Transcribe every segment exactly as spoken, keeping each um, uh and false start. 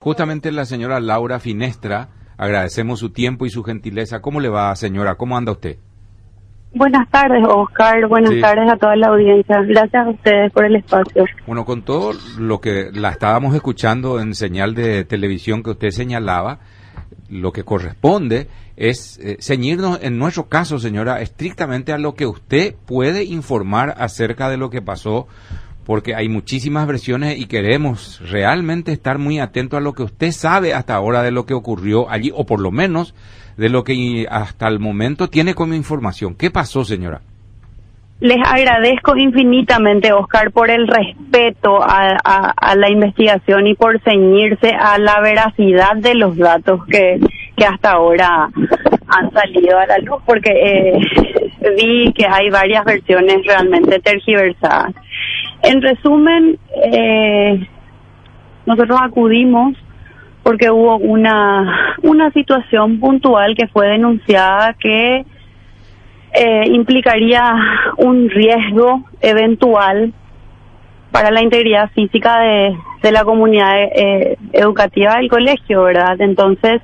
Justamente la señora Laura Finestra, agradecemos su tiempo y su gentileza. ¿Cómo le va, señora? ¿Cómo anda usted? Buenas tardes, Oscar. Buenas Sí. tardes a toda la audiencia. Gracias a ustedes por el espacio. Bueno, con todo lo que la estábamos escuchando en señal de televisión que usted señalaba, lo que corresponde es eh, ceñirnos, en nuestro caso, señora, estrictamente a lo que usted puede informar acerca de lo que pasó, porque hay muchísimas versiones y queremos realmente estar muy atentos a lo que usted sabe hasta ahora de lo que ocurrió allí, o por lo menos de lo que hasta el momento tiene como información. ¿Qué pasó, señora? Les agradezco infinitamente, Oscar, por el respeto a, a, a la investigación y por ceñirse a la veracidad de los datos que, que hasta ahora han salido a la luz, porque eh, vi que hay varias versiones realmente tergiversadas. En resumen, eh, nosotros acudimos porque hubo una una situación puntual que fue denunciada que eh, implicaría un riesgo eventual para la integridad física de, de la comunidad eh, educativa del colegio, ¿verdad? Entonces,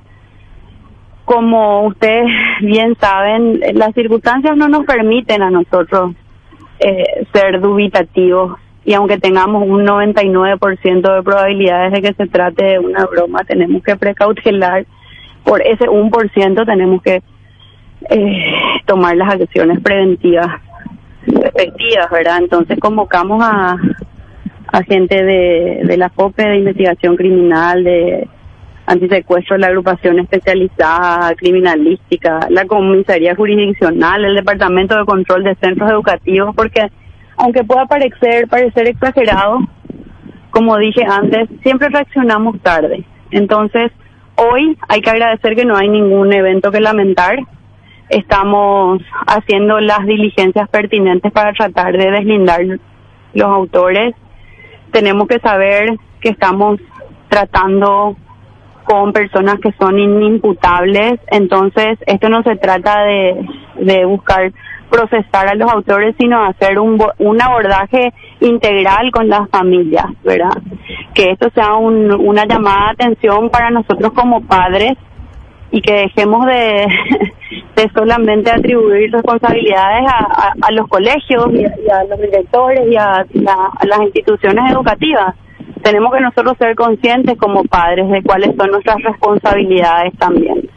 como ustedes bien saben, las circunstancias no nos permiten a nosotros eh, ser dubitativos. Y aunque tengamos un noventa y nueve por ciento de probabilidades de que se trate de una broma, tenemos que precautelar. Por ese uno por ciento tenemos que eh, tomar las acciones preventivas respectivas, ¿verdad? Entonces convocamos a, a gente de, de la F O P E, de investigación criminal, de antisecuestro, la agrupación especializada, criminalística, la comisaría jurisdiccional, el departamento de control de centros educativos, porque aunque pueda parecer, parecer exagerado, como dije antes, siempre reaccionamos tarde. Entonces, hoy hay que agradecer que no hay ningún evento que lamentar. Estamos haciendo las diligencias pertinentes para tratar de deslindar los autores. Tenemos que saber que estamos tratando con personas que son inimputables. Entonces, esto no se trata de, de buscar procesar a los autores, sino hacer un, un abordaje integral con las familias, ¿verdad? Que esto sea un, una llamada de atención para nosotros como padres y que dejemos de, de solamente atribuir responsabilidades a, a, a los colegios y a, y a los directores y a, la, a las instituciones educativas. Tenemos que nosotros ser conscientes como padres de cuáles son nuestras responsabilidades también.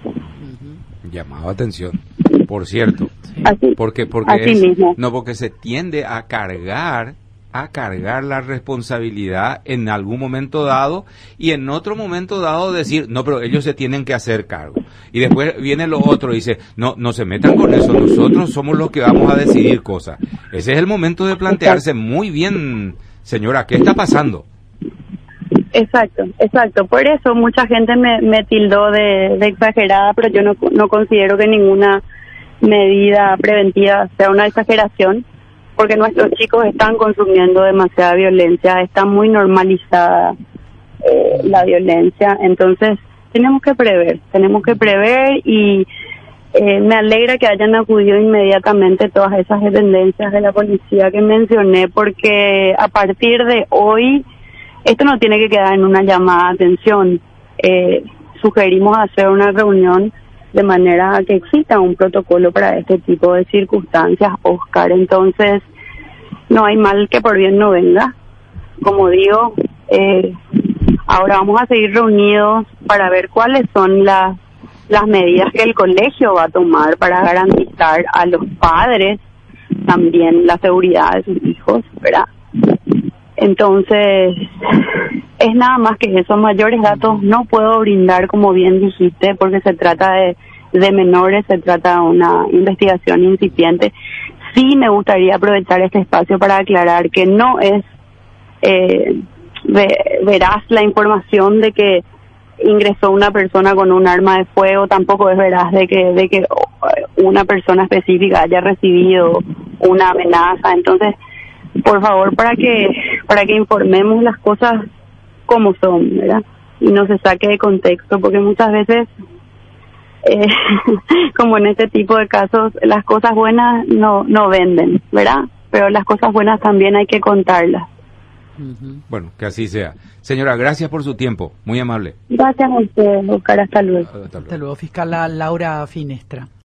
Llamado atención, por cierto. Así, porque porque así es, mismo. no porque se tiende a cargar a cargar la responsabilidad en algún momento dado y en otro momento dado decir no, pero ellos se tienen que hacer cargo, y después viene lo otro y dice no no se metan con eso, nosotros somos los que vamos a decidir cosas. Ese es el momento de plantearse muy bien, señora, ¿qué está pasando? Exacto, exacto. Por eso mucha gente me, me tildó de, de exagerada, pero yo no, no considero que ninguna medida preventiva sea una exageración, porque nuestros chicos están consumiendo demasiada violencia, está muy normalizada eh, la violencia, entonces tenemos que prever, tenemos que prever y eh, me alegra que hayan acudido inmediatamente todas esas dependencias de la policía que mencioné, porque a partir de hoy esto no tiene que quedar en una llamada de atención. Eh, sugerimos hacer una reunión de manera que exista un protocolo para este tipo de circunstancias, Oscar. Entonces, no hay mal que por bien no venga. Como digo, eh, ahora vamos a seguir reunidos para ver cuáles son las, las medidas que el colegio va a tomar para garantizar a los padres también la seguridad de sus hijos, ¿verdad? Entonces, es nada más que eso. Mayores datos no puedo brindar, como bien dijiste, porque se trata de, de menores, se trata de una investigación incipiente. Sí me gustaría aprovechar este espacio para aclarar que no es eh, ve, veraz la información de que ingresó una persona con un arma de fuego, tampoco es veraz de que, de que una persona específica haya recibido una amenaza. Entonces, por favor, para que para que informemos las cosas como son, ¿verdad? Y no se saque de contexto, porque muchas veces, eh, como en este tipo de casos, las cosas buenas no no venden, ¿verdad? Pero las cosas buenas también hay que contarlas. Uh-huh. Bueno, que así sea. Señora, gracias por su tiempo, muy amable. Gracias a usted, Oscar, hasta luego. Hasta luego, hasta luego fiscal Laura Finestra.